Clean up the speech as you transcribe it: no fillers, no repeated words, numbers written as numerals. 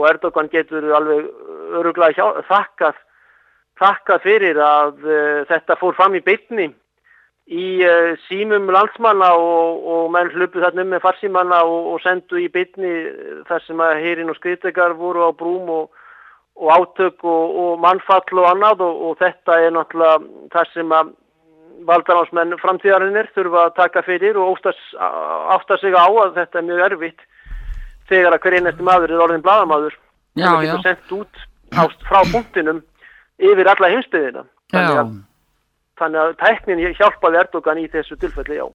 og Erdogan getur alveg örugglega þakkað fyrir að þetta fór fram í beinni í símum landsmanna og menn hlupu þarna með farsímanna og sendu í beinni þar sem að herinn og skriðdrekar voru á brúm og átök og mannfall og annað og þetta náttúrulega það sem að valdaránsmenn framtíðarinnar þurfa að taka fyrir og átta sig á að þetta mjög erfitt þegar að hver einasti maður orðinn blaðamaður. Já. Getur sendt út frá punktinum yfir alla heimsbyggðina. Þannig að tæknin hjálpaði Erdogan í þessu tilfelli, já.